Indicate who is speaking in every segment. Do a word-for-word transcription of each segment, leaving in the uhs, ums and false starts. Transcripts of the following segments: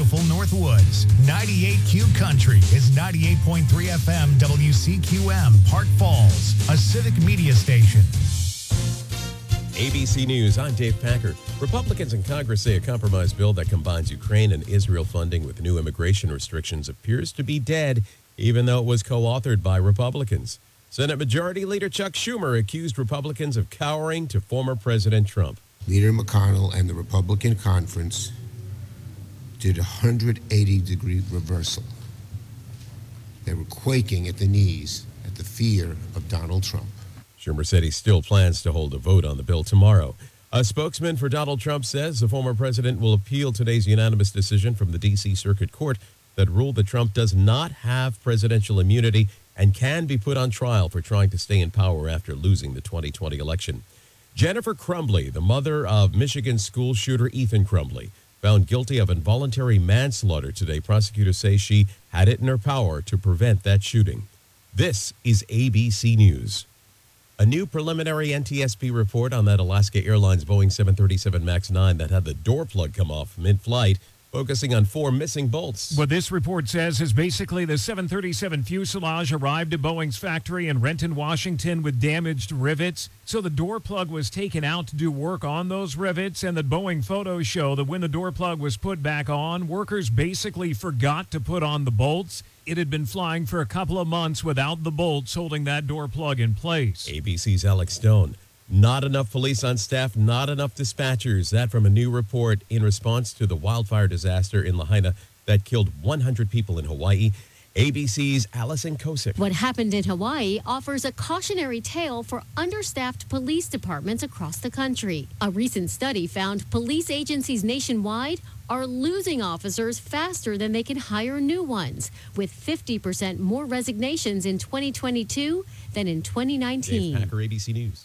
Speaker 1: beautiful Northwoods. ninety-eight Q Country is ninety-eight point three F M W C Q M, Park Falls, a civic media station.
Speaker 2: A B C News, I'm Dave Packer. Republicans in Congress say a compromise bill that combines Ukraine and Israel funding with new immigration restrictions appears to be dead, even though it was co-authored by Republicans. Senate Majority Leader Chuck Schumer accused Republicans of cowering to former President Trump.
Speaker 3: Leader McConnell and the Republican conference did a one hundred eighty degree reversal. They were quaking at the knees at the fear of Donald Trump.
Speaker 2: Schumer said he still plans to hold a vote on the bill tomorrow. A spokesman for Donald Trump says the former president will appeal today's unanimous decision from the D C Circuit Court that ruled that Trump does not have presidential immunity and can be put on trial for trying to stay in power after losing the twenty twenty election. Jennifer Crumbley, the mother of Michigan school shooter Ethan Crumbley, found guilty of involuntary manslaughter today. Prosecutors say she had it in her power to prevent that shooting. This is A B C News. A new preliminary N T S B report on that Alaska Airlines Boeing seven thirty-seven MAX nine that had the door plug come off mid-flight, focusing on four missing bolts.
Speaker 4: What this report says is basically the seven thirty-seven fuselage arrived at Boeing's factory in Renton, Washington with damaged rivets. So the door plug was taken out to do work on those rivets, and the Boeing photos show that when the door plug was put back on, workers basically forgot to put on the bolts. It had been flying for a couple of months without the bolts holding that door plug in place.
Speaker 2: A B C's Alex Stone. Not enough police on staff, not enough dispatchers. That from a new report in response to the wildfire disaster in Lahaina that killed one hundred people in Hawaii. A B C's Allison Kosick.
Speaker 5: What happened in Hawaii offers a cautionary tale for understaffed police departments across the country. A recent study found police agencies nationwide are losing officers faster than they can hire new ones, with fifty percent more resignations in twenty twenty-two than in twenty nineteen.
Speaker 2: Dave Packer, A B C News.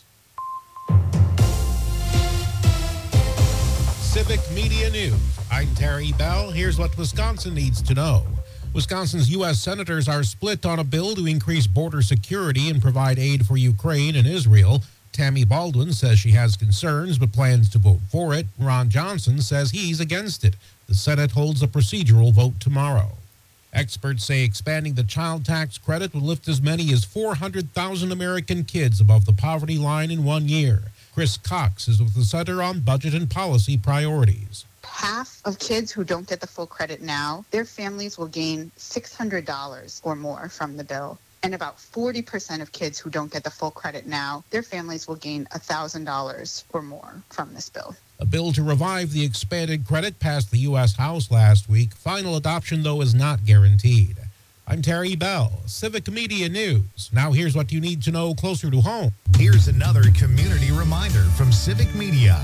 Speaker 6: Civic Media News. I'm Terry Bell. Here's what Wisconsin needs to know. Wisconsin's U S senators are split on a bill to increase border security and provide aid for Ukraine and Israel. Tammy Baldwin says she has concerns but plans to vote for it. Ron Johnson says he's against it. The Senate holds a procedural vote tomorrow. Experts say expanding the child tax credit will lift as many as four hundred thousand American kids above the poverty line in one year. Chris Cox is with the Center on Budget and Policy Priorities.
Speaker 7: Half of kids who don't get the full credit now, their families will gain six hundred dollars or more from the bill. And about forty percent of kids who don't get the full credit now, their families will gain one thousand dollars or more from this bill.
Speaker 6: A bill to revive the expanded credit passed the U S House last week. Final adoption, though, is not guaranteed. I'm Terry Bell, Civic Media News. Now here's what you need to know closer to home.
Speaker 1: Here's another community reminder from Civic Media.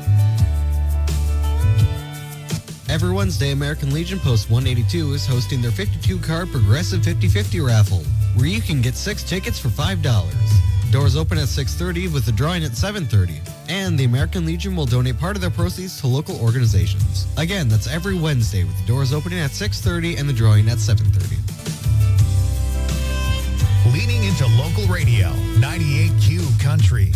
Speaker 8: Every Wednesday, American Legion Post one eighty-two is hosting their fifty-two card Progressive fifty-fifty raffle, where you can get six tickets for five dollars. Doors open at six thirty with the drawing at seven thirty. And the American Legion will donate part of their proceeds to local organizations. Again, that's every Wednesday with the doors opening at six thirty and the drawing at seven thirty.
Speaker 1: Leaning into local radio, ninety-eight Q Country.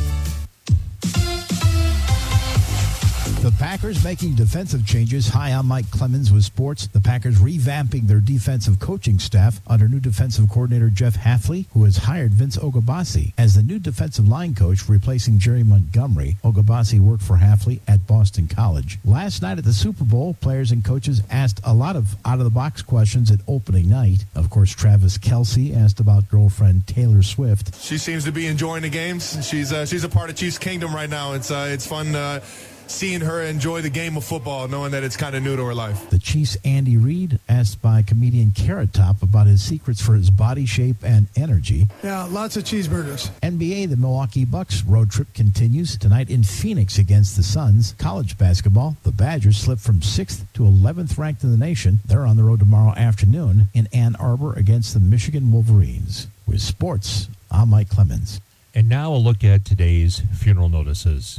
Speaker 9: The Packers making defensive changes. Hi, I'm Mike Clemens with sports. The Packers revamping their defensive coaching staff under new defensive coordinator Jeff Hafley, who has hired Vince Ogabasi as the new defensive line coach, replacing Jerry Montgomery. Ogabasi worked for Hafley at Boston College. Last night at the Super Bowl, players and coaches asked a lot of out-of-the-box questions at opening night. Of course, Travis Kelce asked about girlfriend Taylor Swift.
Speaker 10: She seems to be enjoying the games. She's uh, she's a part of Chiefs Kingdom right now. It's uh, it's fun uh, seeing her enjoy the game of football, knowing that it's kind of new to her life.
Speaker 9: The Chiefs' Andy Reid asked by comedian Carrot Top about his secrets for his body shape and energy.
Speaker 11: Yeah, lots of cheeseburgers.
Speaker 9: N B A, the Milwaukee Bucks road trip continues tonight in Phoenix against the Suns. College basketball, the Badgers slipped from sixth to eleventh ranked in the nation. They're on the road tomorrow afternoon in Ann Arbor against the Michigan Wolverines. With sports, I'm Mike Clemens.
Speaker 12: And now a look at today's funeral notices.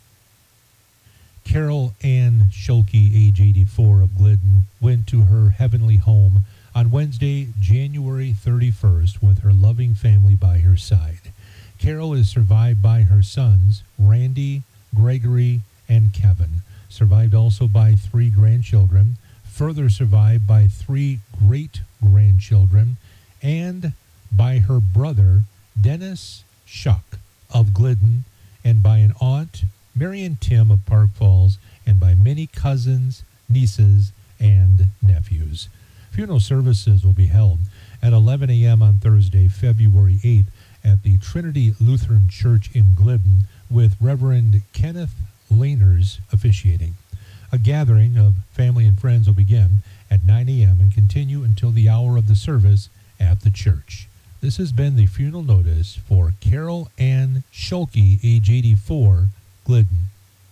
Speaker 12: Carol Ann Schulke, age eighty-four, of Glidden, went to her heavenly home on Wednesday, January thirty-first, with her loving family by her side. Carol is survived by her sons, Randy, Gregory, and Kevin. Survived also by three grandchildren, further survived by three great-grandchildren and by her brother, Dennis Shuck of Glidden, and by an aunt, Marion Tim of Park Falls, and by many cousins, nieces, and nephews. Funeral services will be held at eleven a.m. on Thursday, February eighth, at the Trinity Lutheran Church in Glidden, with Reverend Kenneth Laners officiating. A gathering of family and friends will begin at nine a.m. and continue until the hour of the service at the church. This has been the funeral notice for Carol Ann Schulke, age eighty-four, Glidden.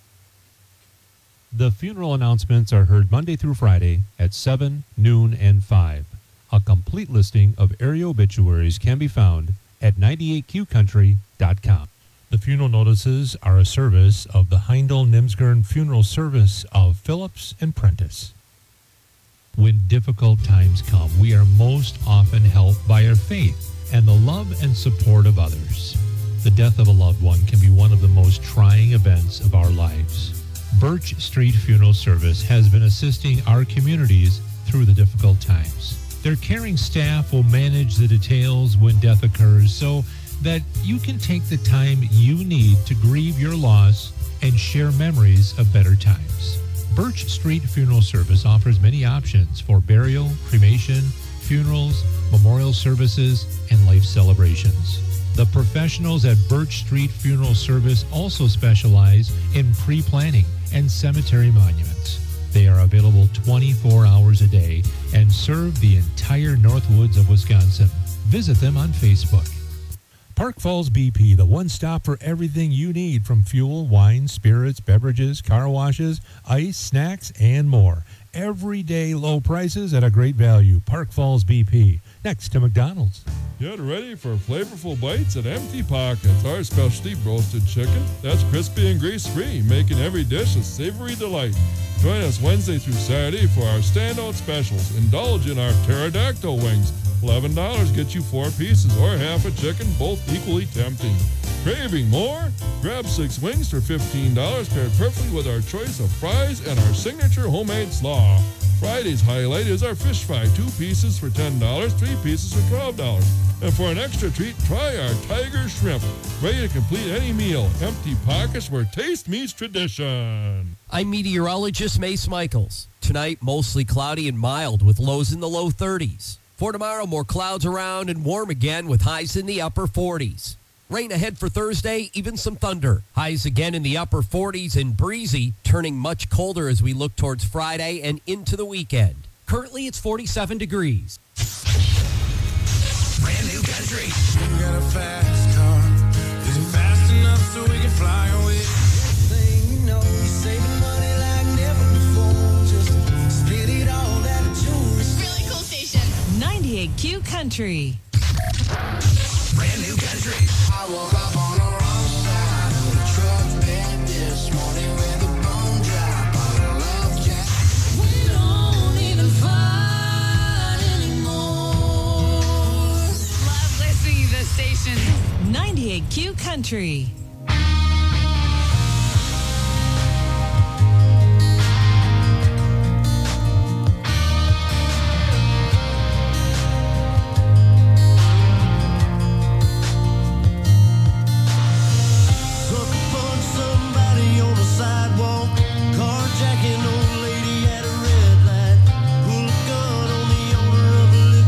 Speaker 12: The funeral announcements are heard Monday through Friday at seven, noon, and five. A complete listing of area obituaries can be found at ninety-eight Q country dot com. The funeral notices are a service of the Heindel Nimsgern Funeral Service of Phillips and Prentice. When difficult times come, we are most often helped by our faith and the love and support of others. The death of a loved one can be one of the most trying events of our lives. Birch Street Funeral Service has been assisting our communities through the difficult times. Their caring staff will manage the details when death occurs so that you can take the time you need to grieve your loss and share memories of better times. Birch Street Funeral Service offers many options for burial, cremation, funerals, memorial services, and life celebrations. The professionals at Birch Street Funeral Service also specialize in pre-planning and cemetery monuments. They are available twenty-four hours a day and serve the entire Northwoods of Wisconsin. Visit them on Facebook. Park Falls B P, the one stop for everything you need from fuel, wine, spirits, beverages, car washes, ice, snacks, and more. Everyday low prices at a great value. Park Falls B P, next to McDonald's.
Speaker 13: Get ready for flavorful bites at Empty Pockets, our specialty roasted chicken that's crispy and grease-free, making every dish a savory delight. Join us Wednesday through Saturday for our standout specials. Indulge in our pterodactyl wings. eleven dollars gets you four pieces or half a chicken, both equally tempting. Craving more? Grab six wings for fifteen dollars, paired perfectly with our choice of fries and our signature homemade slaw. Friday's highlight is our fish fry, two pieces for ten dollars, three pieces for twelve dollars. And for an extra treat, try our tiger shrimp. Ready to complete any meal. Empty Pockets, where taste meets tradition.
Speaker 14: I'm meteorologist Mace Michaels. Tonight, mostly cloudy and mild with lows in the low thirties. For tomorrow, more clouds around and warm again with highs in the upper forties. Rain ahead for Thursday, even some thunder. Highs again in the upper forties and breezy, turning much colder as we look towards Friday and into the weekend. Currently, it's forty-seven degrees.
Speaker 15: Brand new country. You got a fast car. Is it fast enough so we can fly away? Thing you know, you're saving money like never before. Just spit it all that juice.
Speaker 16: Really cool station. ninety-eight Q Country.
Speaker 15: Brand new country. I woke up on the wrong side of the truck bed this morning with a bone drop on a love jack. We don't need to fight anymore.
Speaker 16: Love listening to the station. ninety-eight Q Country.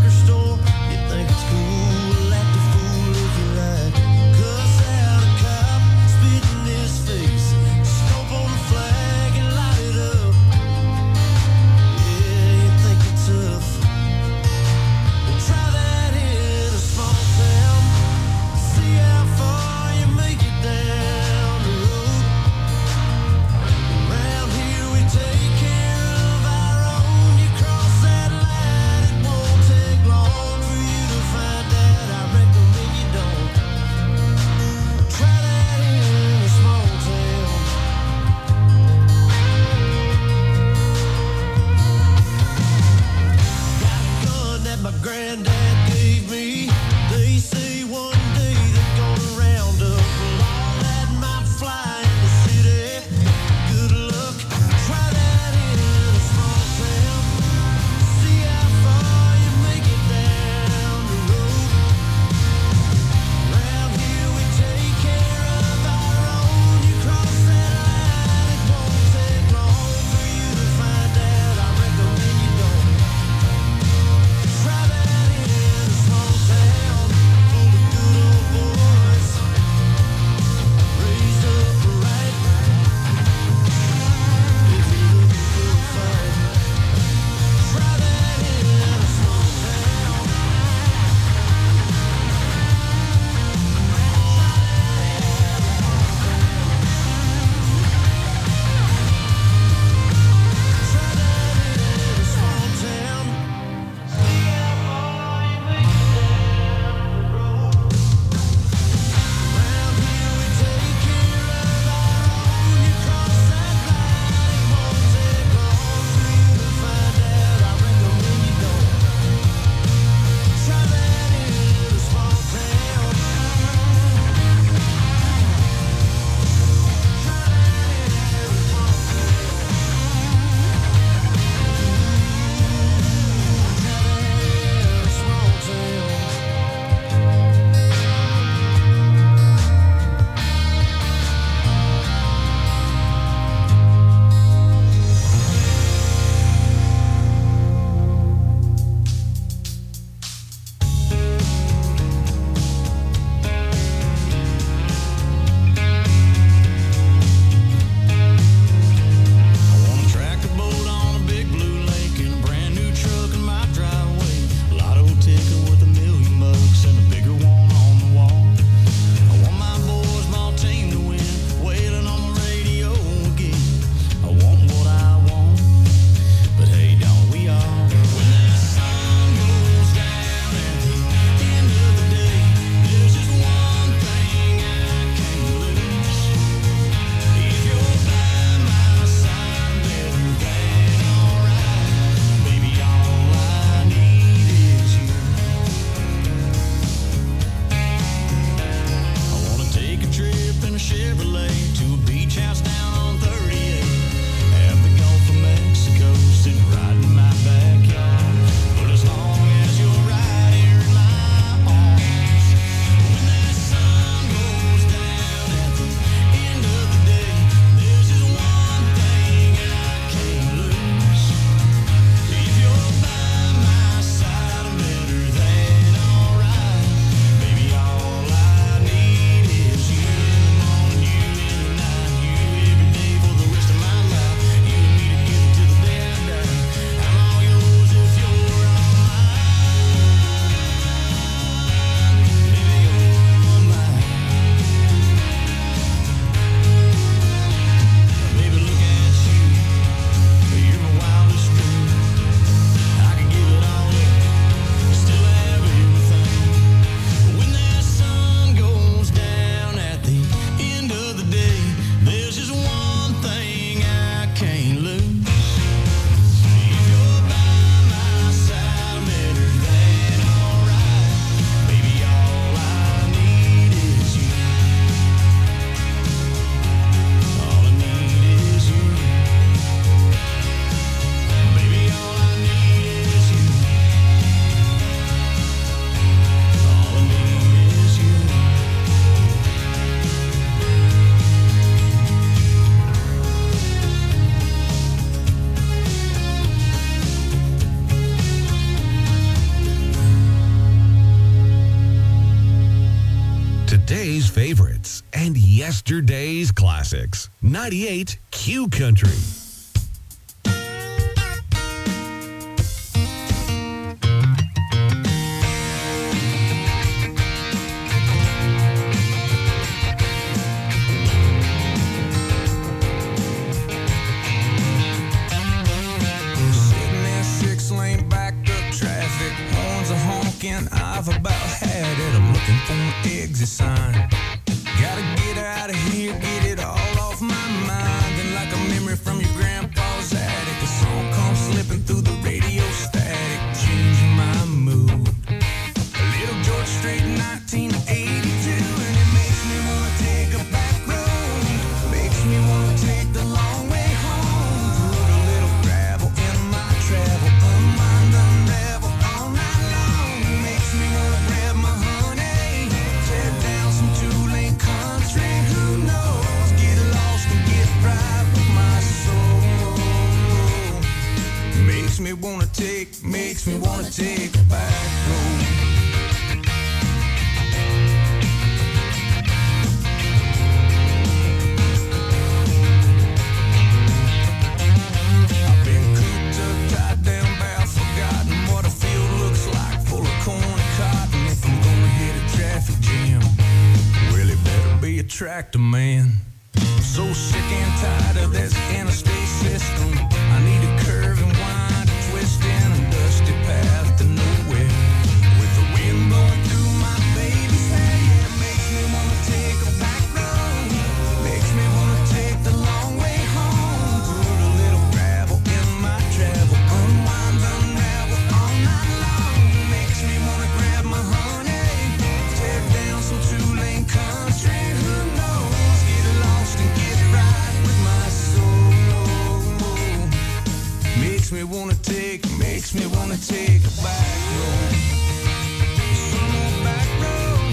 Speaker 15: Cool, act a fool if you like. Cuss out a cop.
Speaker 17: today's favorites and yesterday's classics. ninety-eight Q Country.
Speaker 15: I've about had it. I'm looking for an exit sign. Gotta get out of here, get it all off my mind. And like a memory from your grandpa's attic, a song comes slipping through the radio static, changing my mood. A little George Strait, nineteen eighty-two, and it makes me wanna take a back road. Makes me wanna take the long way home. Put a little gravel in my travel, unwind, unravel all night long. Makes me wanna grab my honey, tear down some two-lane country. Who knows? Get lost and get right with my soul. Makes me wanna take, makes me wanna take a back road. I've been cooped up, tied down, bad, forgotten what a field looks like, full of corn and cotton. If I'm gonna hit a traffic jam, well, it better be a tractor man. I'm so sick and tired of this interstate system. I need a curve and wind, a twist and a dusty path to nowhere. With the wind blowing through my baby's hair, yeah, it makes me wanna take a back road. Makes me wanna take the long way home. Put a little gravel in my travel, unwind, unravel all night long. Makes me wanna grab my honey, tear down some two-lane country. Who knows? Get lost and get right with my soul. Makes me wanna take, makes me wanna take a back road. Some more back road.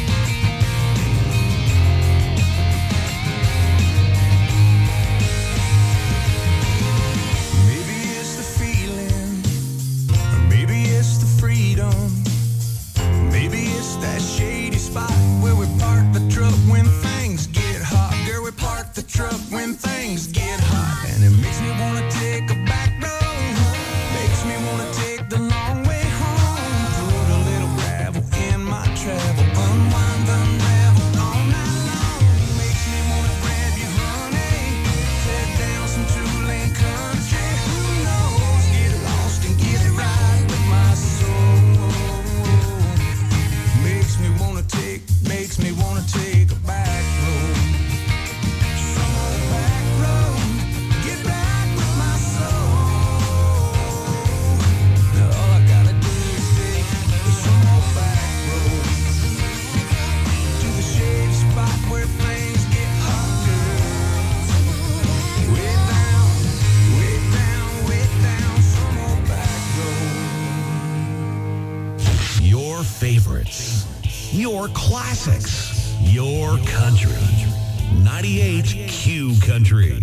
Speaker 15: Maybe it's the feeling, or maybe it's the freedom. Maybe it's that shady spot where we park the truck when things get hot. Girl, we park the truck when things get hot. And it makes me wanna take a back road. Makes me wanna take the long way home. Put a little gravel in my travel, unwind, unravel all night long. Makes me wanna grab you, honey, tear down some two-lane country. Who knows? Get lost and get it right with my soul. Makes me wanna take, makes me wanna take a back road. Some old back road, get back with my soul. Now all I gotta do is take some old back road to the shady spot where things get hot, girl. Way down, way down, way down, some old back road.
Speaker 17: Your favorites, your classics, your country. ninety-eight Q Country.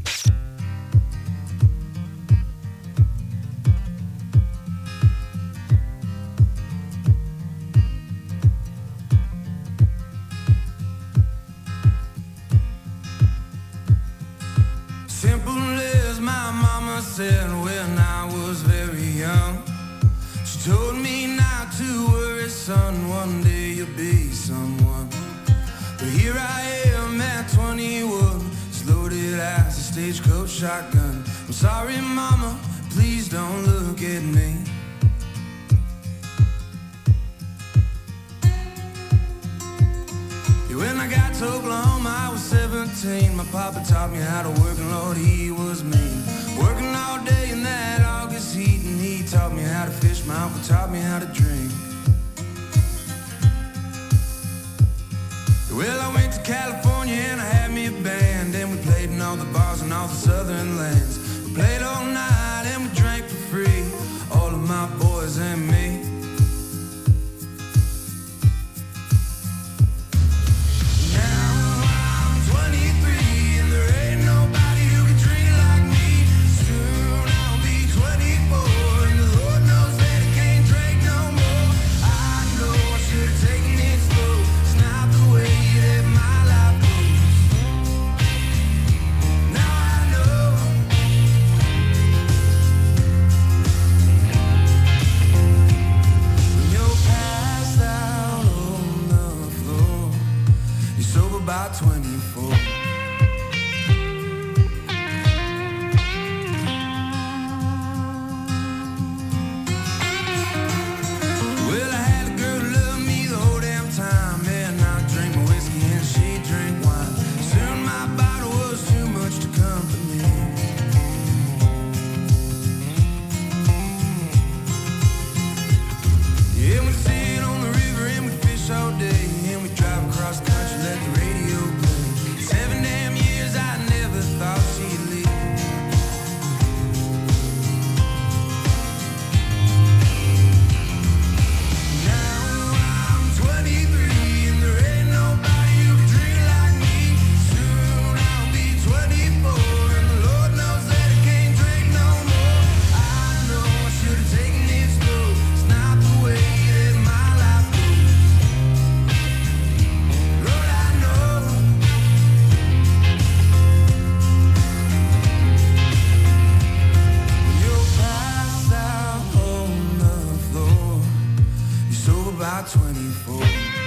Speaker 15: Simple as my mama said when I was very young. She told me not to worry, son, one day you'll be someone. But here I am at twenty-one, as loaded as a stagecoach shotgun. I'm sorry, mama, please don't look at me. When I got to Oklahoma, I was seventeen. My papa taught me how to work, and Lord, he was mean. Working all day in that August heat, and he taught me how to fish. My uncle taught me how to drink. Well, I went to California and I had me a band, and we played in all the bars and all the southern lands. We played all night and we drank for free, all of my boys and me. Taking it slow, it's not the way my twenty-four.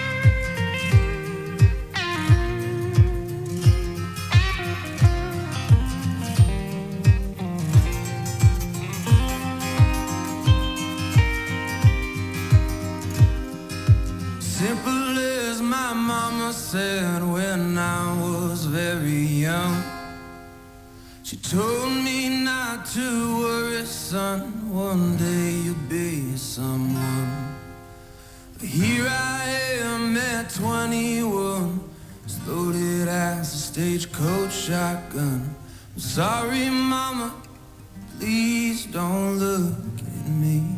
Speaker 15: Simple as my mama said when I was very young. She told me not to worry, son, one day you'll be someone. But here I am at twenty-one, as loaded as a stagecoach shotgun. I'm sorry, mama, please don't look at me.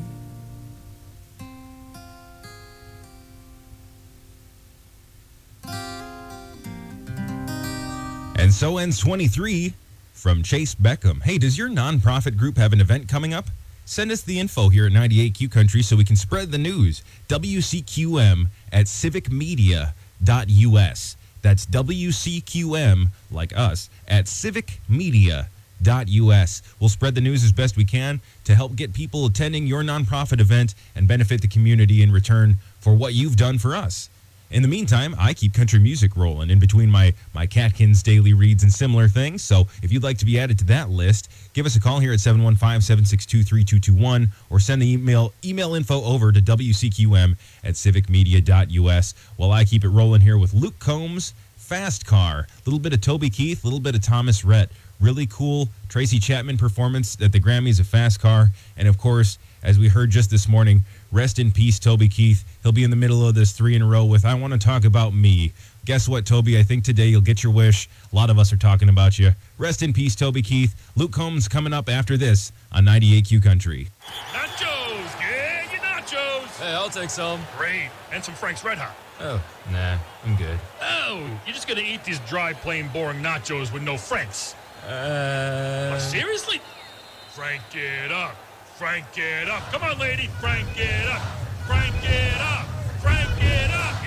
Speaker 18: And so ends twenty-three from Chase Beckham. Hey, does your nonprofit group have an event coming up? Send us the info here at ninety-eight Q Country so we can spread the news. W C Q M at civic media dot U S. That's W C Q M, like us, at civic media dot U S. We'll spread the news as best we can to help get people attending your nonprofit event and benefit the community in return for what you've done for us. In the meantime, I keep country music rolling in between my, my Catkins daily reads and similar things. So if you'd like to be added to that list, give us a call here at seven one five, seven six two, three two two one or send the email email info over to W C Q M at civic media dot U S while I keep it rolling here with Luke Combs, Fast Car, a little bit of Toby Keith, a little bit of Thomas Rhett. Really cool Tracy Chapman performance at the Grammys of Fast Car. And of course, as we heard just this morning, rest in peace, Toby Keith. He'll be in the middle of this three in a row with I Want to Talk About Me. Guess what, Toby? I think today you'll get your wish. A lot of us are talking about you. Rest in peace, Toby Keith. Luke Combs coming up after this on ninety-eight Q Country.
Speaker 19: Nachos! Yeah, your nachos!
Speaker 20: Hey, I'll take some.
Speaker 19: Great. And some Frank's Red Hot.
Speaker 20: Oh, nah, I'm good.
Speaker 19: Oh, you're just gonna eat these dry, plain, boring nachos with no Franks.
Speaker 20: Uh...
Speaker 19: Oh, seriously? Frank it up. Frank it up. Come on, lady. Frank it up. Frank it up. Frank it up.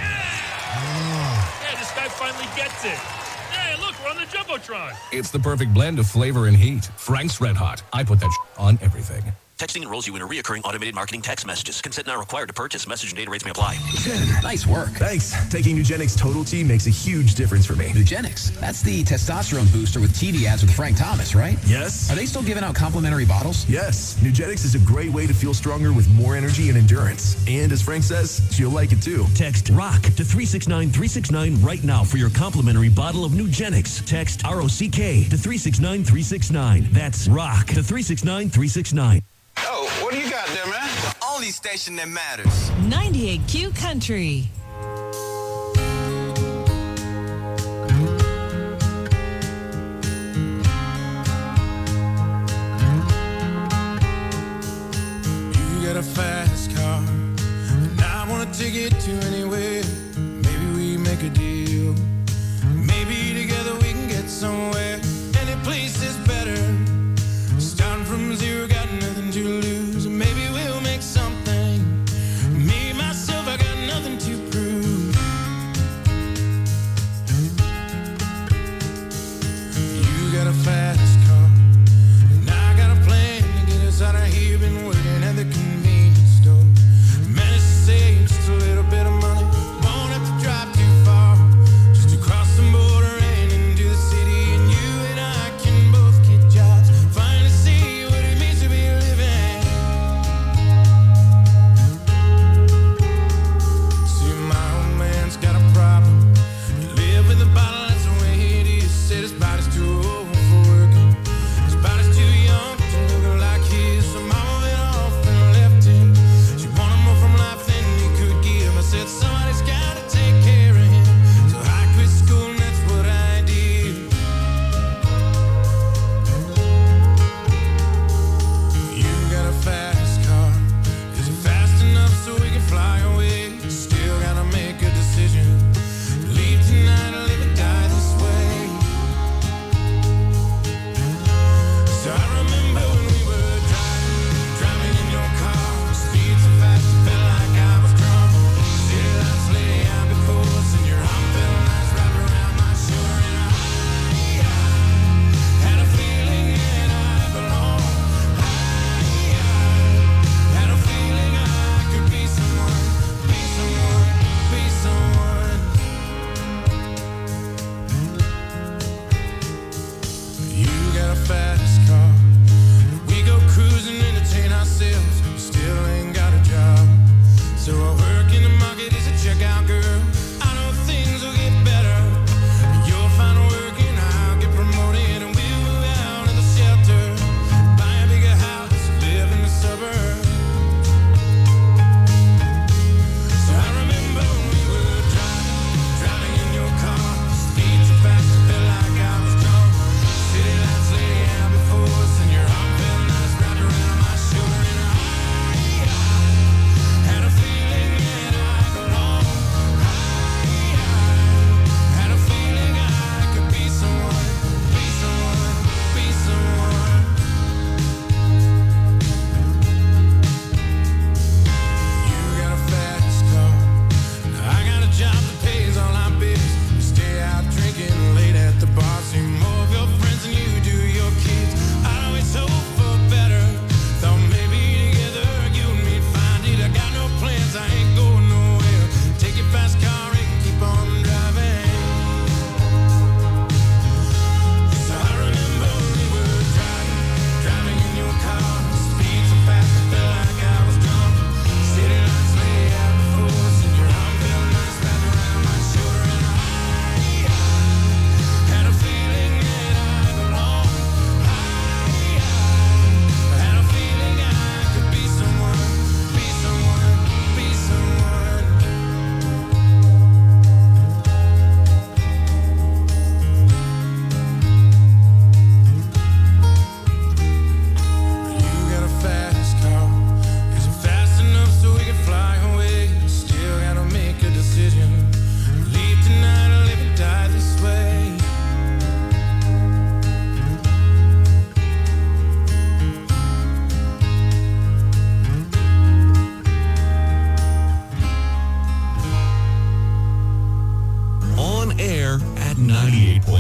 Speaker 19: Yeah! Yeah, this guy finally gets it. Hey, look, we're on the Jumbotron.
Speaker 17: It's the perfect blend of flavor and heat. Frank's Red Hot. I put that on everything.
Speaker 21: Texting enrolls you in a reoccurring automated marketing text messages. Consent not required to purchase. Message and data rates may apply.
Speaker 22: Jen, nice work. Thanks. Taking Nugenix Total T makes a huge difference for me. Nugenix? That's the testosterone booster with T V ads with Frank Thomas, right? Yes. Are they still giving out complimentary bottles? Yes. Nugenix is a great way to feel stronger with more energy and endurance. And as Frank says, she'll like it too.
Speaker 23: Text ROCK to three six nine three six nine right now for your complimentary bottle of Nugenix. Text R O C K to three six nine three six nine. That's ROCK to three six nine three six nine.
Speaker 24: Oh, what do you got there, man? The only station that matters.
Speaker 16: ninety-eight Q Country.
Speaker 15: You got a fast car, and I want to take it to anywhere. Maybe we make a deal. Maybe together we can get somewhere. Any place is better. Starting from zero, got nothing to lose. Maybe we'll make something. Me, myself, I got nothing to prove. You got a fast car, and I got a plan to get us out of here. Been waiting at the convenience store. Managed to save just a little bit of money.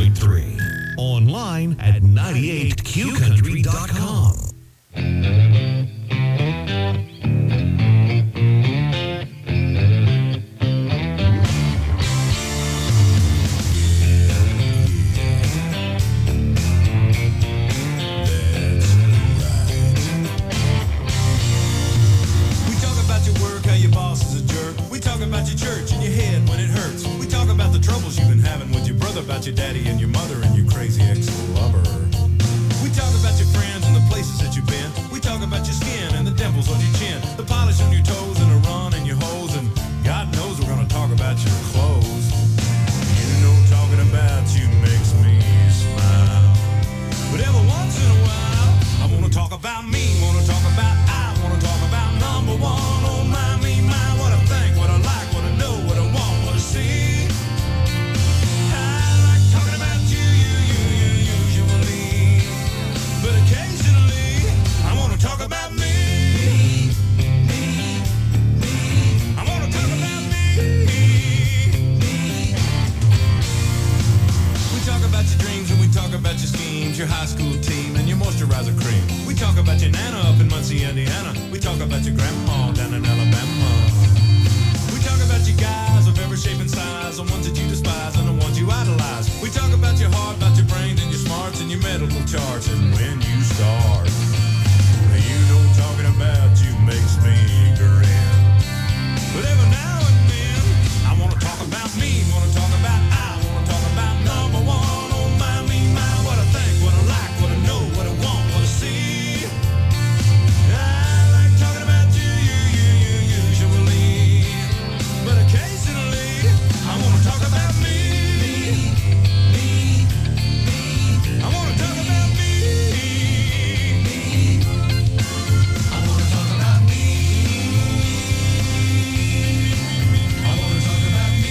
Speaker 17: point three. Online at ninety-eight q country dot com.
Speaker 2: About your church and your head when it hurts. We talk about the troubles you've been having with your brother, about your daddy and your mother and your crazy ex-lover. We talk about your friends and the places that you've been. We talk about your skin and the dimples on your chin, the polish on your toes and the run in your hose, and God knows we're gonna talk about your clothes. You know talking about you makes me smile, but every once in a while I wanna talk about me, wanna talk about I, wanna talk about number one. Oh my, me, my, what I think, what I like, what I know, what I want, what I see. I like talking about you, you, you, you, usually, but occasionally I want to talk about me. Me, me, me. I want to talk about me. Me. We talk about your dreams and we talk about your schemes, your high school team and your moisturizer cream. We talk about your nana up in Muncie, Indiana. We talk about your grandma down in Alabama. We talk about your guys of every shape and size, the ones that you despise and the ones you idolize. We talk about your heart, about your brains and your smarts and your medical charts and when you start. You know talking about you makes me grin. But every now and then I want to talk about me, want to talk about I, want to talk about number one. Oh my, me, my, what I think, what I like, what I know, what I want, what I see. I like talking about you, you, you, you, usually, but occasionally I want to talk about me. Me, me, me. I want to talk about me. Me. I want to talk about me. I want to talk about me.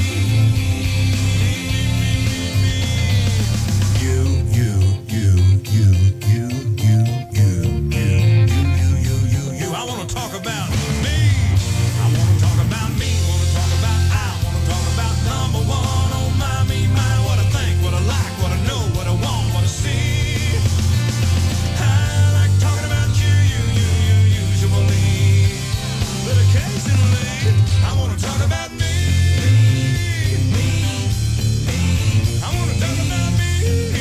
Speaker 2: You, you, you, you, you, you, you, you, you, you, you, you, you. I want to talk about me. I want to talk about me. Want to talk about I. Want to talk about number one. Oh my, me, my, what I think, what I like, what I know, what I want, what I see. I like talking about you, you, you, you, usually, but occasionally I want to talk about me. Me, me. I want to talk about me.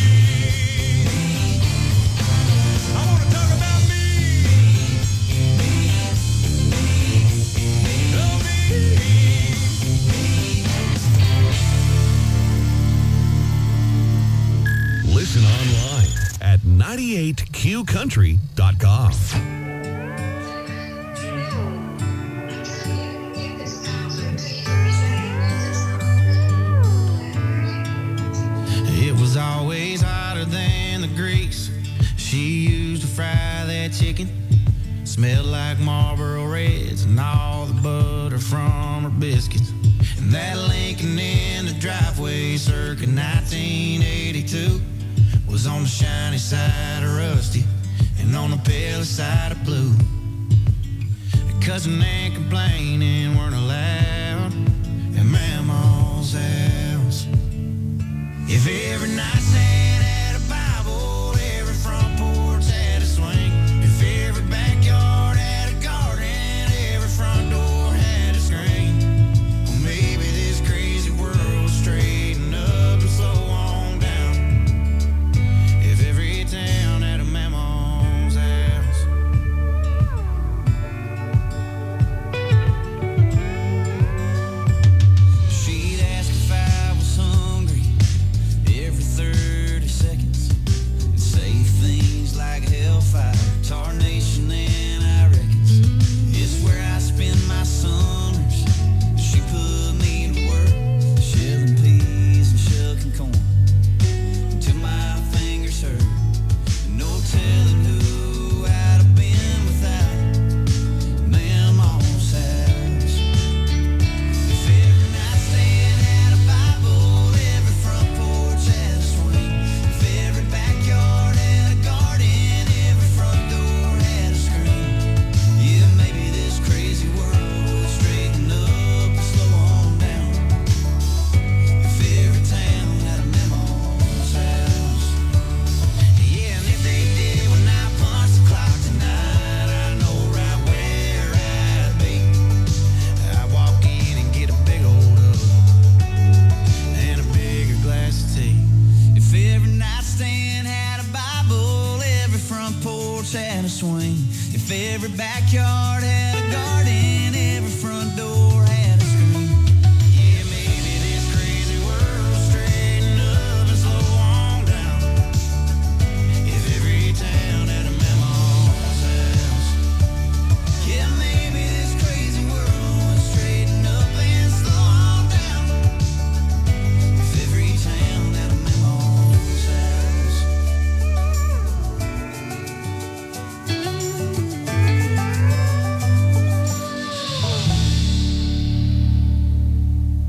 Speaker 2: I want to talk about me. Oh, me.
Speaker 17: Listen online at ninety-eight q country dot com.
Speaker 3: It was always hotter than the grease she used to fry that chicken. Smelled like Marlboro Reds and all the butter from her biscuits. And that Lincoln in the driveway circa nineteen eighty-two was on the shiny side of rusty and on the pale side of blue. Cussing and complaining weren't allowed at Mama's house. If every nightstand had a Bible, every front porch had a swing. If every backyard had a garden, every front door had a screen. Well, maybe this crazy world would straighten up and slow on down. If every town had a Mama's house. She'd ask if I was hungry every Thursday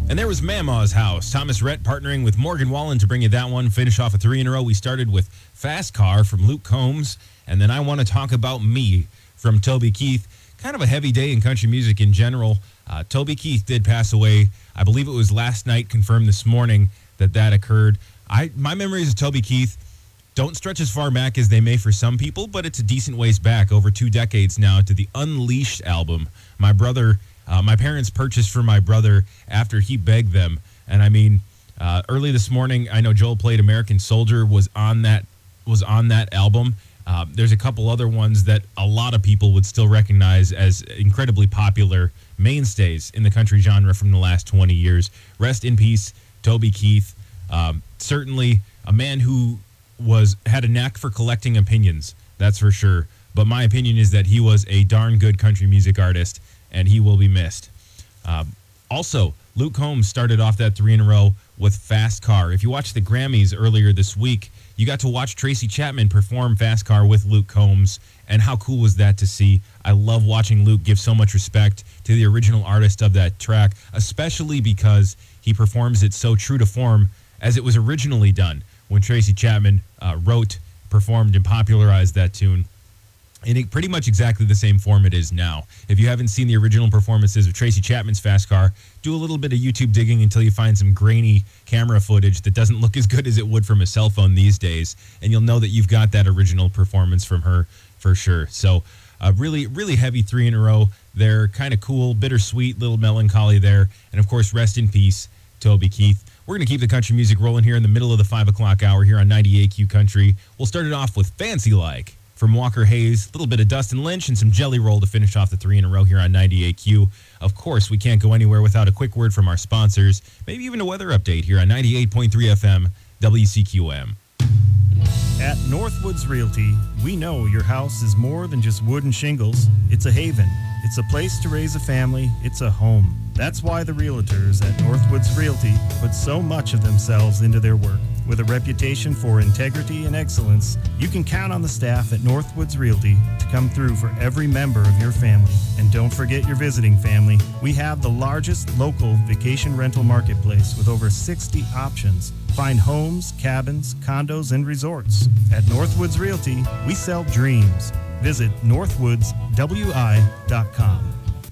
Speaker 18: And there was Mama's House. Thomas Rhett partnering with Morgan Wallen to bring you that one. Finish off a three in a row. We started with Fast Car from Luke Combs. And then I Want to Talk About Me from Toby Keith. Kind of a heavy day in country music in general. Uh, Toby Keith did pass away. I believe it was last night, confirmed this morning that that occurred. I My memories of Toby Keith don't stretch as far back as they may for some people, but it's a decent ways back, over two decades now, to the Unleashed album. My brother... Uh, my parents purchased for my brother after he begged them. And I mean, uh, early this morning, I know Joel played American Soldier was on that was on that album. Uh, there's a couple other ones that a lot of people would still recognize as incredibly popular mainstays in the country genre from the last twenty years. Rest in peace, Toby Keith. Um, certainly a man who was had a knack for collecting opinions, that's for sure. But my opinion is that he was a darn good country music artist, and he will be missed. Um, also, Luke Combs started off that three in a row with Fast Car. If you watched the Grammys earlier this week, you got to watch Tracy Chapman perform Fast Car with Luke Combs, and how cool was that to see? I love watching Luke give so much respect to the original artist of that track, especially because he performs it so true to form as it was originally done when Tracy Chapman uh, wrote, performed, and popularized that tune. In it, pretty much exactly the same form it is now. If you haven't seen the original performances of Tracy Chapman's Fast Car, do a little bit of YouTube digging until you find some grainy camera footage that doesn't look as good as it would from a cell phone these days, and you'll know that you've got that original performance from her for sure. So a really, really heavy three in a row. They're kind of cool, bittersweet, little melancholy there. And, of course, rest in peace, Toby Keith. We're going to keep the country music rolling here in the middle of the five o'clock hour here on ninety-eight Q Country. We'll start it off with Fancy Like from Walker Hayes, a little bit of Dustin Lynch, and some Jelly Roll to finish off the three in a row here on ninety-eight Q. Of course, we can't go anywhere without a quick word from our sponsors, maybe even a weather update here on ninety-eight point three F M, W C Q M.
Speaker 4: At Northwoods Realty, we know your house is more than just wood and shingles. It's a haven. It's a place to raise a family. It's a home. That's why the realtors at Northwoods Realty put so much of themselves into their work. With a reputation for integrity and excellence, you can count on the staff at Northwoods Realty to come through for every member of your family. And don't forget your visiting family. We have the largest local vacation rental marketplace with over sixty options. Find homes, cabins, condos, and resorts. At Northwoods Realty, we sell dreams. Visit northwoods w i dot com.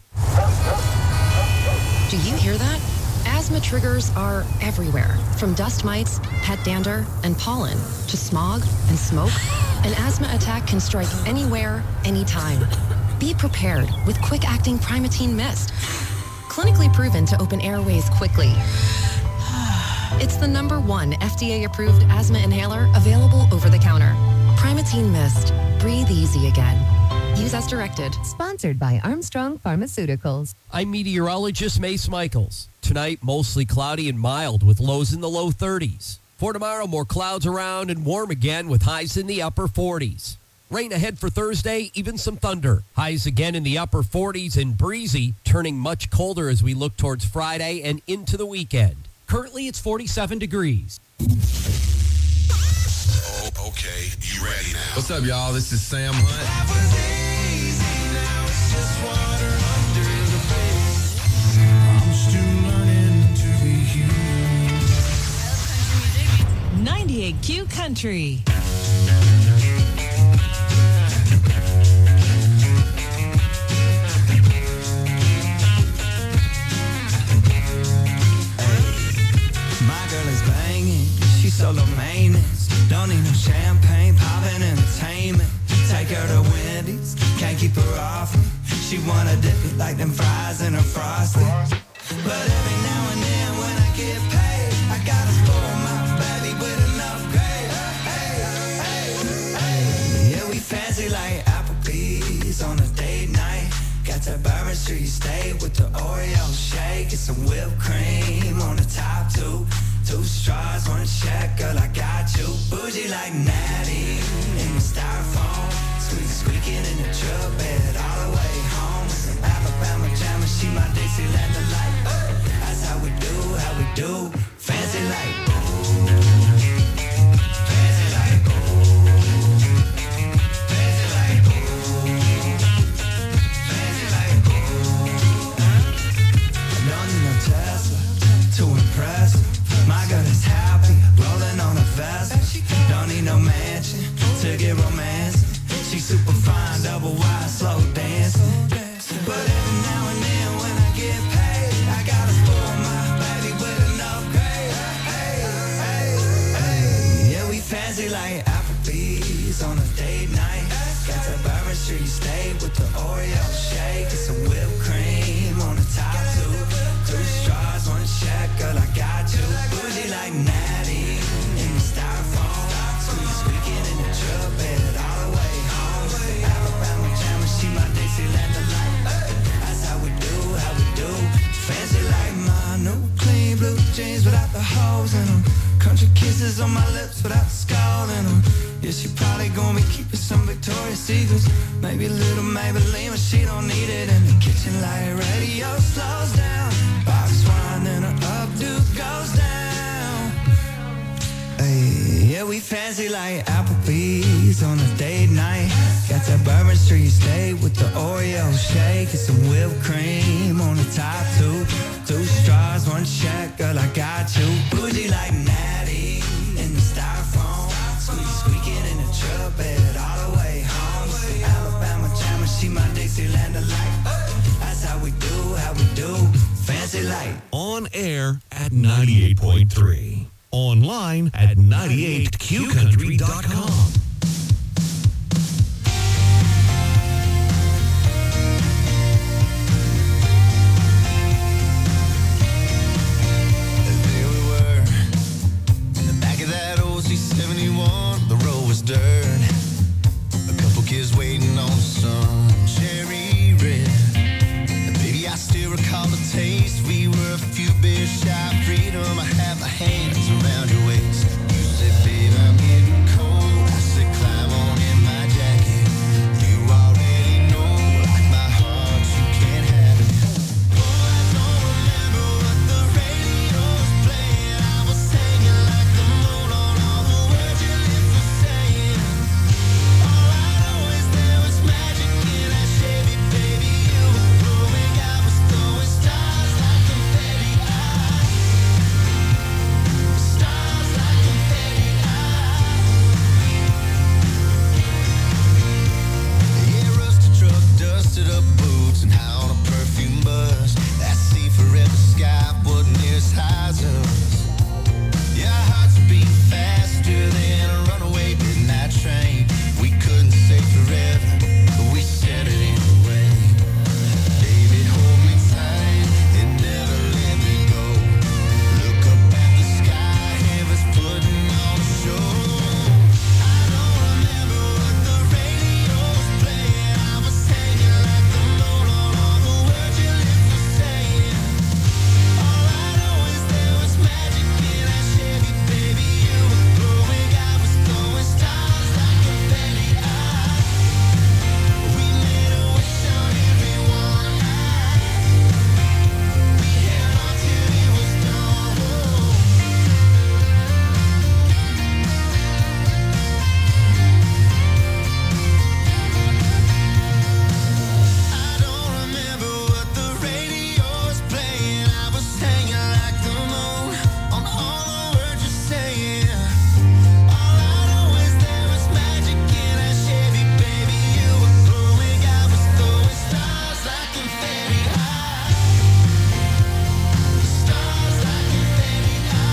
Speaker 5: Do you hear that? Asthma triggers are everywhere, from dust mites, pet dander, and pollen, to smog and smoke. An asthma attack can strike anywhere, anytime. Be prepared with quick-acting Primatene Mist. Clinically proven to open airways quickly. It's the number one F D A-approved asthma inhaler available over the counter. Primatene Mist. Breathe easy again. Use as directed.
Speaker 6: Sponsored by Armstrong Pharmaceuticals.
Speaker 14: I'm meteorologist Mace Michaels. Tonight, mostly cloudy and mild with lows in the low thirties. For tomorrow, more clouds around and warm again with highs in the upper forties. Rain ahead for Thursday, even some thunder. Highs again in the upper forties and breezy, turning much colder as we look towards Friday and into the weekend. Currently, it's forty-seven degrees.
Speaker 7: Oh, okay. You ready now? What's up, y'all? This is Sam Hunt.
Speaker 16: ninety-eight Q Country.
Speaker 3: My girl is banging, she's solo maintenance. Don't need no champagne, poppin' entertainment. Take her to Wendy's, can't keep her off me. She wanna dip it like them fries in her frosty. But every now and then when I get paid, I gotta spoil my baby with enough gravy. Hey, hey, hey. Yeah, we fancy like Applebee's on a date night. Got that Bourbon Street steak with the Oreo shake and some whipped cream on the top two. Two straws, one check, girl, I got you. Bougie like Natty in the styrofoam. Squeak, squeaking in the truck bed all the way home. Some Alabama jammer, she my Dixieland delight. That's how we do, how we do. Fancy like fancy like fancy like fancy like I don't need no Tesla got the hoes in them. Country kisses on my lips without scalding them. Yeah, she probably gonna be keeping some Victoria's Secrets. Maybe a little Maybelline, but she don't need it. And the kitchen light radio slows down. Box wine, then her updo goes down. Hey, yeah, we fancy like Applebee's on a date night. Got that Bourbon Street steak with the Oreo shake and some whipped cream on the top two. Two straws, one check, girl, I got you. Bougie like Natty in the styrofoam. Squeak, squeaking in the truck bed all the way home. Some Alabama jammer, she my Dixieland delight. That's how we do, how we do. Fancy like.
Speaker 17: On air at ninety-eight point three. Online at ninety-eight q country dot com.
Speaker 3: There we were, in the back of that old C seventy-one. The road was dirt. A couple kids waiting on the sun. Cherry red. And baby, I still recall the taste. We were a few beers shy of freedom. I had my hands around your waist. You said, babe, I'm getting cold. I said, climb on in my jacket. You already know, like my heart, you can't have it. Oh, I don't remember what the radio was playing. I was hanging like the moon on all the words your lips were saying. All I know is there was magic in that Chevy, baby. You were glowing, I was throwing stars like confetti. Stars like confetti. Yeah, rusted truck, dusted up boots, and high on a perfume bus. That sea forever sky wasn't near as high as us. Yeah, our hearts beat faster than a runaway midnight train. We couldn't say forever, but we said it anyway. Baby, hold me tight and never let me go. Look up at the sky, heaven's putting on a show. I don't remember what the radio was playing. I was hanging like the moon on all the words your lips were saying. All I know is there was magic in that Chevy, baby. You were glowing, I was throwing stars like confetti. We made a wish on everyone. We held on till it was done. I don't remember what the radio was playing. I was hanging like the moon on all the words you're saying. All I know is there was magic in that Chevy, baby. You were glowing, I was throwing stars like confetti. Stars like confetti.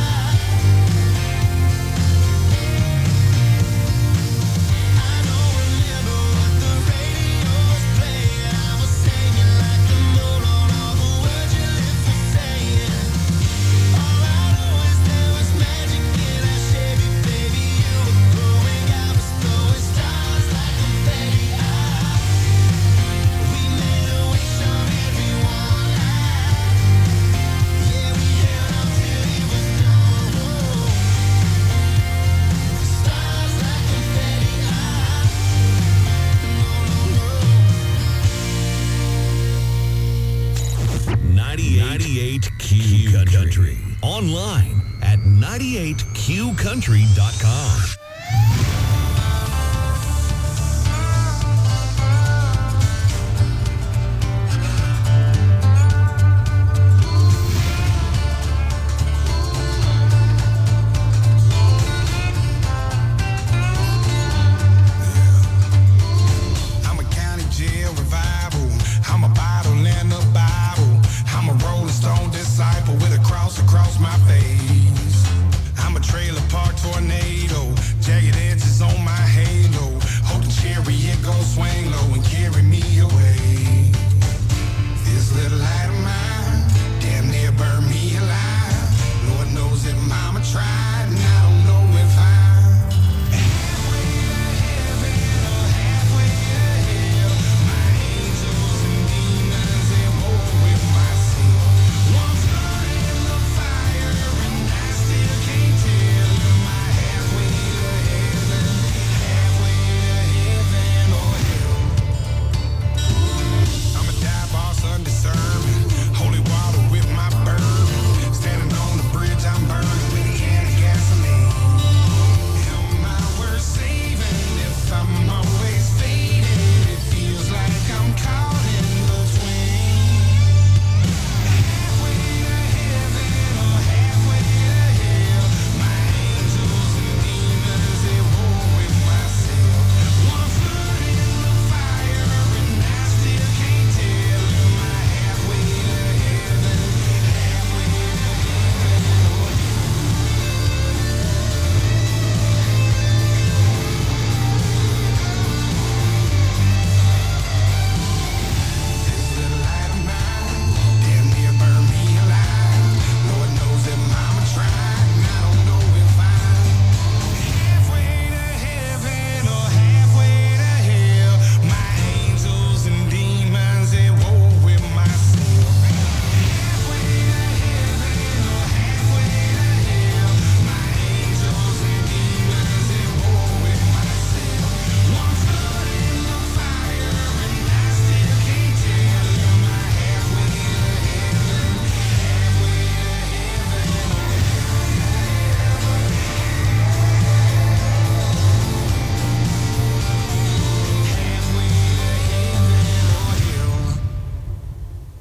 Speaker 3: I don't remember what the radio was playing. I was hanging like the moon on all the words your lips were saying. All I know is there was magic in that Chevy, baby. You were glowing, I was throwing stars like confetti. We made a wish on everyone. Yeah, we held on till it was done. Stars like confetti.
Speaker 17: ninety-eight Q Country. Online at ninety-eight q country dot com.
Speaker 1: I'm a county jail revival. I'm a bottle and a Bible. I'm a rolling stone disciple with a cross across my face. I'm a trailer park tornado. Jagged edges on my halo. Holding chariot gon' swing low and carry me away. This little light of mine damn near burned me alive. Lord knows that mama tried and I don't know if I'm halfway to heaven or halfway to hell. My angels and demons, they war with myself. One's burning in the fire and that's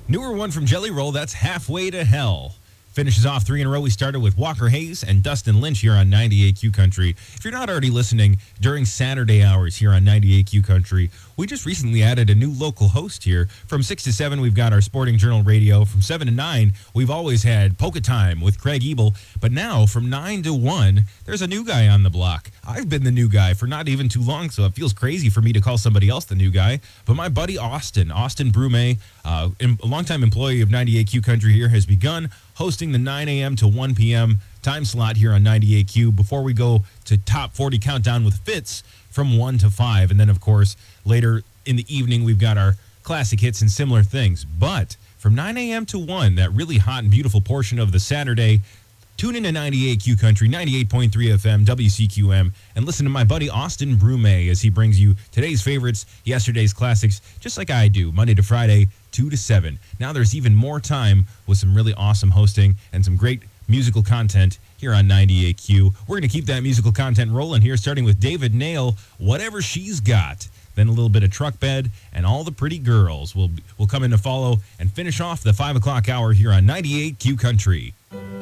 Speaker 18: Newer one from Jelly Roll, that's Halfway to Hell. Finishes off three in a row. We started with Walker Hayes and Dustin Lynch here on ninety-eight Q Country. If you're not already listening during Saturday hours here on ninety-eight Q Country, we just recently added a new local host here. From six to seven, we've got our Sporting Journal Radio. From seven to nine, we've always had Polka Time with Craig Ebel. But now, from nine to one, there's a new guy on the block. I've been the new guy for not even too long, so it feels crazy for me to call somebody else the new guy. But my buddy Austin, Austin Brume, uh, a longtime employee of ninety-eight Q Country here, has begun hosting the nine a.m. to one p.m. time slot here on ninety-eight Q before we go to Top forty Countdown with Fitz from one to five. And then, of course, later in the evening, we've got our classic hits and similar things. But from nine a.m. to one, that really hot and beautiful portion of the Saturday, tune in to ninety-eight Q Country, ninety-eight point three F M, W C Q M, and listen to my buddy Austin Brume as he brings you today's favorites, yesterday's classics, just like I do, Monday to Friday, two to seven. Now there's even more time with some really awesome hosting and some great musical content here on ninety-eight Q. We're going to keep that musical content rolling here, starting with David Nail, Whatever She's Got. Then a little bit of Truck Bed and All the Pretty Girls will will come in to follow and finish off the five o'clock hour here on ninety-eight Q Country.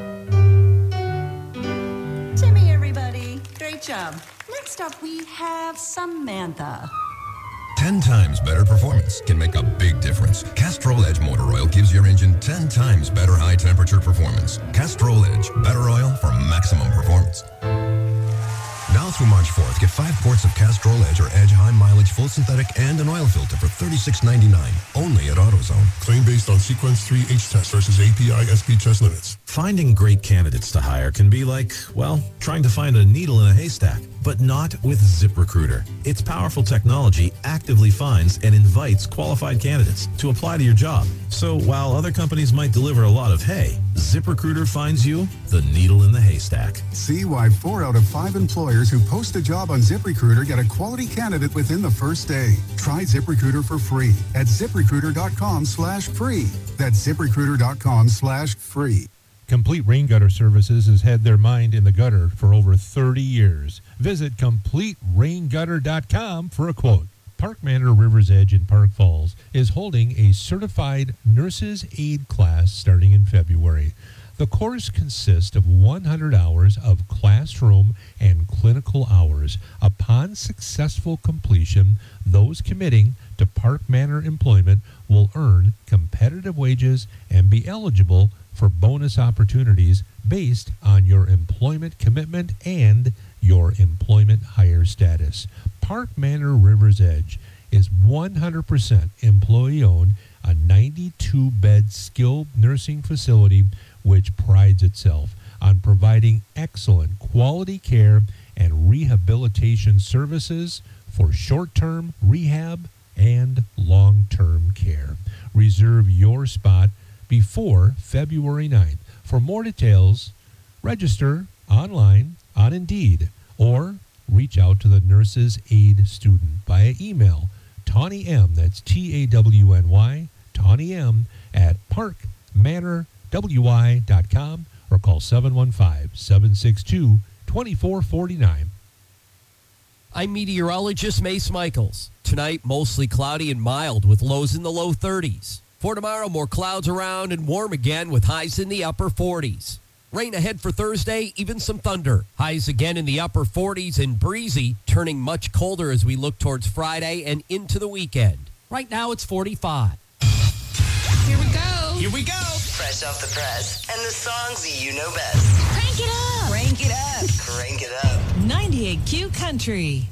Speaker 8: Timmy, everybody. Great job. Next up, we have Samantha.
Speaker 9: ten times better performance can make a big difference. Castrol Edge Motor Oil gives your engine ten times better high-temperature performance. Castrol Edge, better oil for maximum performance. Now through March fourth, get five quarts of Castrol Edge or Edge High Mileage Full Synthetic and an oil filter for thirty-six ninety-nine, only at AutoZone.
Speaker 10: Claim based on Sequence three H test versus A P I S P test limits.
Speaker 11: Finding great candidates to hire can be like, well, trying to find a needle in a haystack, but not with ZipRecruiter. Its powerful technology actively finds and invites qualified candidates to apply to your job. So while other companies might deliver a lot of hay, ZipRecruiter finds you the needle in the haystack.
Speaker 25: See why four out of five employers who post a job on ZipRecruiter get a quality candidate within the first day. Try ZipRecruiter for free at ZipRecruiter.com slash free. That's ZipRecruiter.com slash free.
Speaker 12: Complete Rain Gutter Services has had their mind in the gutter for over thirty years. Visit complete rain gutter dot com for a quote. Park Manor River's Edge in Park Falls is holding a certified nurse's aid class starting in February. The course consists of one hundred hours of classroom and clinical hours. Upon successful completion, those committing to Park Manor employment will earn competitive wages and be eligible for bonus opportunities based on your employment commitment and your employment hire status. Park Manor River's Edge is one hundred percent employee-owned, a ninety-two bed skilled nursing facility which prides itself on providing excellent quality care and rehabilitation services for short-term rehab and long-term care. Reserve your spot before February ninth. For more details, register online on Indeed or reach out to the Nurses Aid student via email, Tawny M, that's T A W N Y, Tawny M, at park manor w y dot com or call seven one five, seven six two, two four four nine.
Speaker 14: I'm meteorologist Mace Michaels. Tonight, mostly cloudy and mild with lows in the low thirties. For tomorrow, more clouds around and warm again with highs in the upper forties. Rain ahead for Thursday, even some thunder. Highs again in the upper forties and breezy, turning much colder as we look towards Friday and into the weekend. Right now, it's forty-five.
Speaker 16: Here we go.
Speaker 14: Here we go.
Speaker 26: Fresh off the press and the songs you know best.
Speaker 16: Crank it up.
Speaker 26: Crank it up. Crank it up.
Speaker 16: ninety-eight Q Country.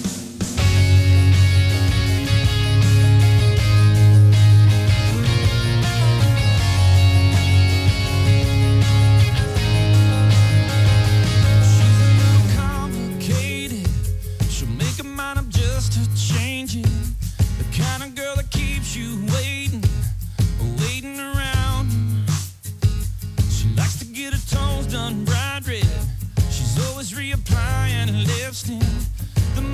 Speaker 3: You waiting, waiting around. She likes to get her toes done bright red. She's always reapplying lipstick. The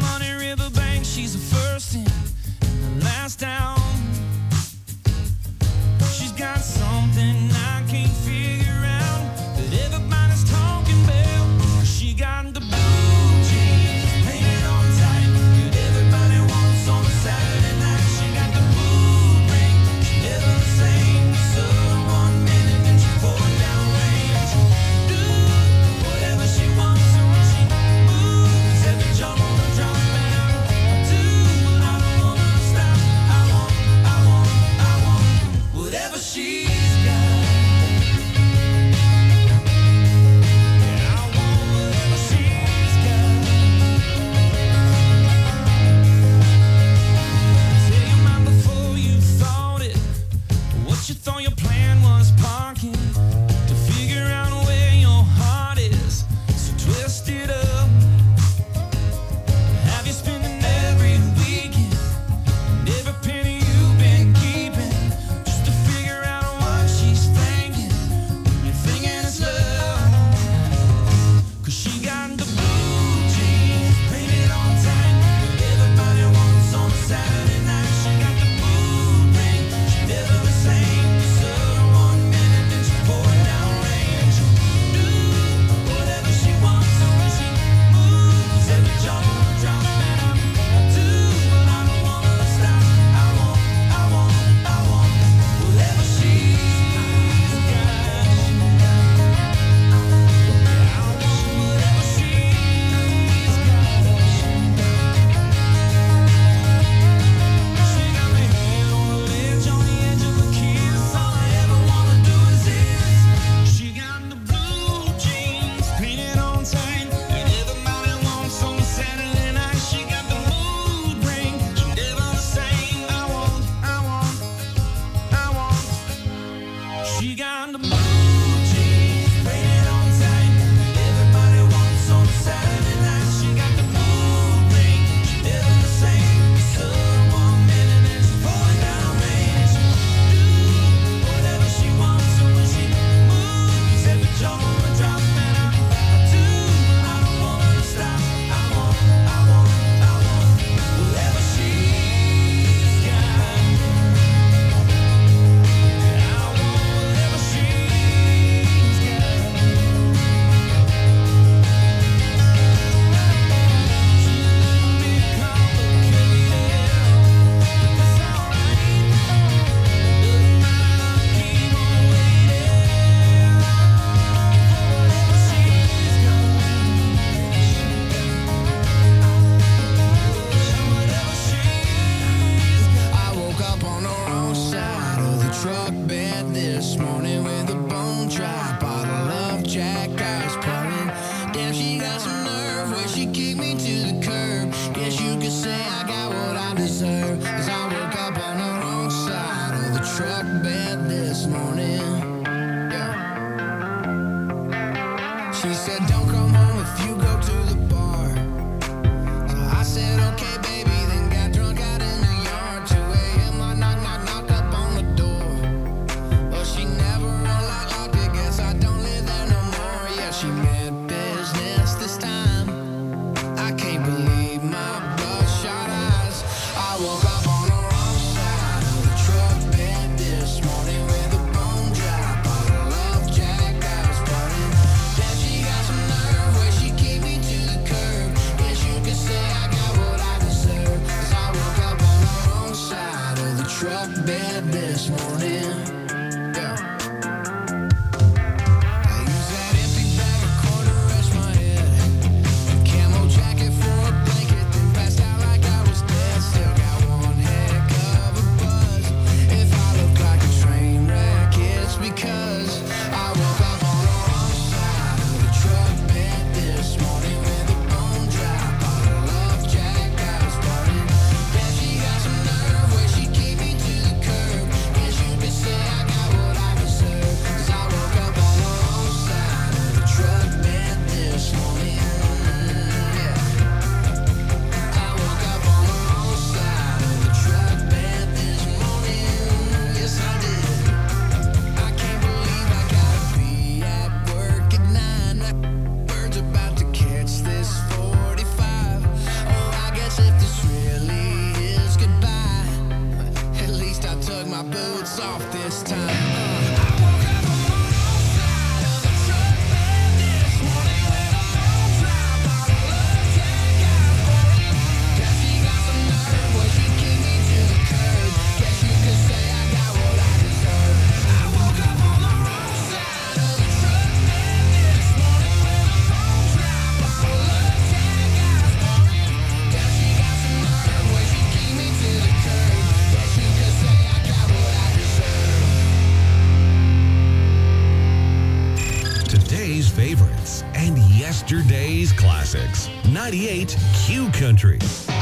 Speaker 3: She got the blue jeans painted on tight. Everybody wants on Saturday night. She got the mood ring, she never the same. Southern woman and then she's pulling down rain. She do whatever she wants, and when she moves, every jaw will drop. And I, I do, I don't want her to stop. I want, I want, I want whatever she's got. I want whatever she's got. I woke up on the wrong side of the truck bed this morning with a bone dry bottle of Jack Ice pouring. Damn, she got some nerve where she kicked me to the curb. Guess you could say I got what I deserve. Cause I woke up on the wrong side of the truck bed this morning. Yeah. She said, don't come home if you go to the bar. So I said, okay, baby, then got drunk out in the yard. two a.m. I knock, knock, knock up on the door. Well, she never unlocked, locked it. Guess I don't live there no more. Yeah, she meant business this time. I can't believe my bloodshot eyes. I woke up on the wrong side of the truck bed this morning with a bone dry bottle of Jack Ice pouring. Damn, she got some nerve where she kicked me to the curb. Guess you could say I got what I deserve. Cause I woke up on the wrong side of the truck bed this morning. Yeah. I use that empty bag of quarter to rest my head. Camo jacket for a blanket, then passed out like I was dead. Still got one heck of a buzz. If I look like a train wreck, it's because I woke up on the wrong side of the truck bed this morning with a bone dry bottle of Jack Ice pouring. Yeah, she got some nerve where she kicked me to the curb. Guess you could say I got what I deserve. Cause I woke up on the wrong side of the truck bed this morning. Yeah. I woke up on the wrong side of the truck bed this morning. Yes, I did. I can't believe I gotta be at work at nine. Bird's about to catch this forty-five. Oh, I guess if this really is goodbye, at least I took my boots off this time. I woke up on the wrong side of the truck bed this morning with a bone dry bottle of Jack Ice pouring. Guess she got some nerve where she kicked me to the curb. Guess you could say I got what I deserve. I woke up on the wrong side of the truck bed this morning with a bone dry bottle of Jack Ice pouring. Guess she got some nerve where she kicked me to the curb. Guess you could say I got what I deserve.
Speaker 17: Today's favorites and yesterday's classics. ninety-eight Q Country.